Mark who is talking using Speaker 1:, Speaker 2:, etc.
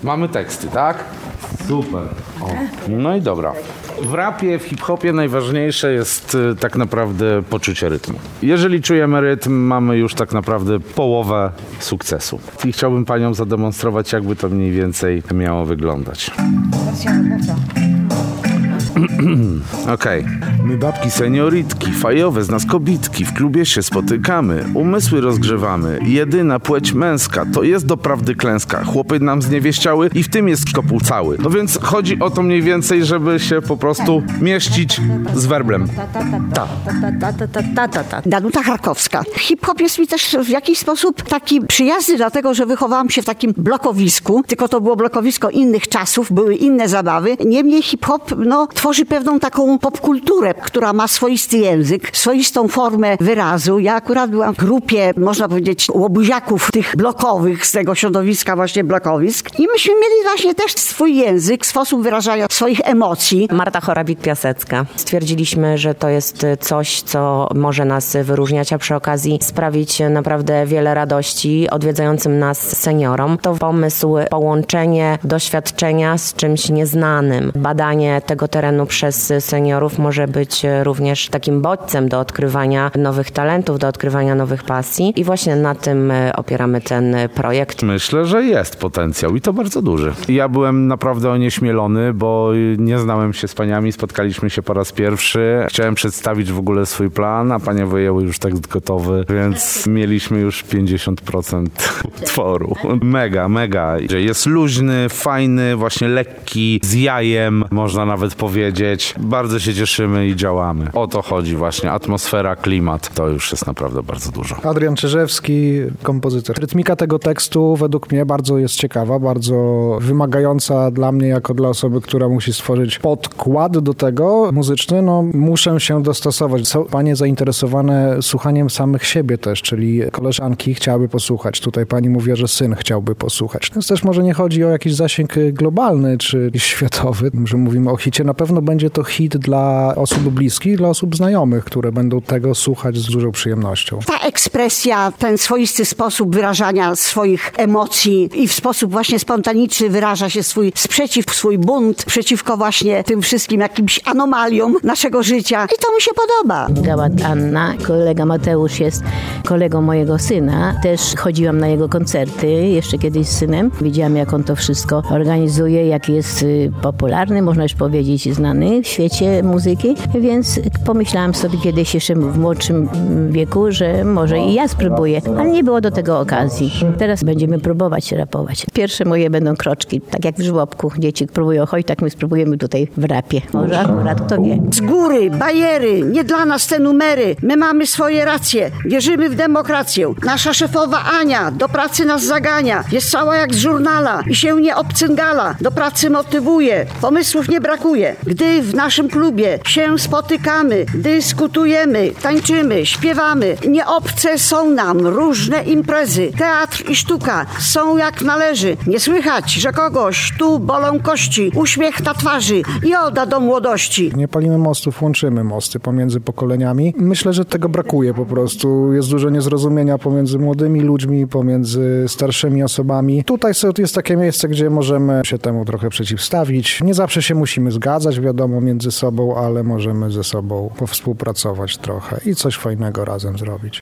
Speaker 1: Mamy teksty, tak? Super. O. No i dobra. W rapie, w hip-hopie najważniejsze jest tak naprawdę poczucie rytmu. Jeżeli czujemy rytm, mamy już tak naprawdę połowę sukcesu. I chciałbym paniom zademonstrować, jakby to mniej więcej miało wyglądać. Okej. My babki senioritki, fajowe z nas kobitki, w klubie się spotykamy, umysły rozgrzewamy, jedyna płeć męska, to jest doprawdy klęska, chłopy nam zniewieściały i w tym jest kopuł cały. No więc chodzi o to mniej więcej, żeby się po prostu mieścić z werblem.
Speaker 2: Danuta Charkowska. Hip-hop jest mi też w jakiś sposób taki przyjazny, dlatego że wychowałam się w takim blokowisku, tylko to było blokowisko innych czasów, były inne zabawy. Niemniej hip-hop tworzy pewną taką popkulturę, która ma swoisty język, swoistą formę wyrazu. Ja akurat byłam w grupie, można powiedzieć, łobuziaków tych blokowych, z tego środowiska właśnie blokowisk. I myśmy mieli właśnie też swój język, sposób wyrażania swoich emocji.
Speaker 3: Marta Chorabik-Piasecka. Stwierdziliśmy, że to jest coś, co może nas wyróżniać, a przy okazji sprawić naprawdę wiele radości odwiedzającym nas seniorom. To pomysł połączenie doświadczenia z czymś nieznanym. Badanie tego terenu przez seniorów może być również takim bodźcem do odkrywania nowych talentów, do odkrywania nowych pasji i właśnie na tym opieramy ten projekt.
Speaker 1: Myślę, że jest potencjał i to bardzo duży. Ja byłem naprawdę onieśmielony, bo nie znałem się z paniami, spotkaliśmy się po raz pierwszy. Chciałem przedstawić w ogóle swój plan, a panie wyjęły już tekst gotowy, więc mieliśmy już 50% utworu. Mega. Jest luźny, fajny, właśnie lekki, z jajem, można nawet powiedzieć. Bardzo się cieszymy i działamy. O to chodzi właśnie. Atmosfera, klimat. To już jest naprawdę bardzo dużo.
Speaker 4: Adrian Czyżewski, kompozytor. Rytmika tego tekstu według mnie bardzo jest ciekawa, bardzo wymagająca dla mnie jako dla osoby, która musi stworzyć podkład do tego muzyczny. Muszę się dostosować. Są panie zainteresowane słuchaniem samych siebie też, czyli koleżanki chciałaby posłuchać. Tutaj pani mówiła, że syn chciałby posłuchać. Więc też może nie chodzi o jakiś zasięg globalny czy światowy, że mówimy o hicie. Na pewno będzie to hit dla osób bliskich, dla osób znajomych, które będą tego słuchać z dużą przyjemnością.
Speaker 2: Ta ekspresja, ten swoisty sposób wyrażania swoich emocji i w sposób właśnie spontaniczny wyraża się swój sprzeciw, swój bunt przeciwko właśnie tym wszystkim jakimś anomaliom naszego życia. I to mi się podoba.
Speaker 5: Gałat Anna, kolega Mateusz jest kolegą mojego syna. Też chodziłam na jego koncerty jeszcze kiedyś z synem. Widziałam, jak on to wszystko organizuje, jak jest popularny, można już powiedzieć, znany w świecie muzyki, więc pomyślałam sobie kiedyś jeszcze w młodszym wieku, że może i ja spróbuję, ale nie było do tego okazji. Teraz będziemy próbować rapować. Pierwsze moje będą kroczki, tak jak w żłobku. Dzieci próbują chodzić, tak my spróbujemy tutaj w rapie. Może akurat kto wie.
Speaker 2: Z góry, bajery, nie dla nas te numery. My mamy swoje racje, wierzymy w demokrację. Nasza szefowa Ania do pracy nas zagania. Jest cała jak z żurnala i się nie obcyngala. Do pracy motywuje, pomysłów nie brakuje. Gdy w naszym klubie się spotykamy, dyskutujemy, tańczymy, śpiewamy. Nie obce są nam różne imprezy. Teatr i sztuka są jak należy. Nie słychać, że kogoś tu bolą kości. Uśmiech na twarzy i oda do młodości.
Speaker 4: Nie palimy mostów, łączymy mosty pomiędzy pokoleniami. Myślę, że tego brakuje po prostu. Jest dużo niezrozumienia pomiędzy młodymi ludźmi, pomiędzy starszymi osobami. Tutaj jest takie miejsce, gdzie możemy się temu trochę przeciwstawić. Nie zawsze się musimy zgadzać, wiadomo, między sobą, ale możemy ze sobą powspółpracować trochę i coś fajnego razem zrobić.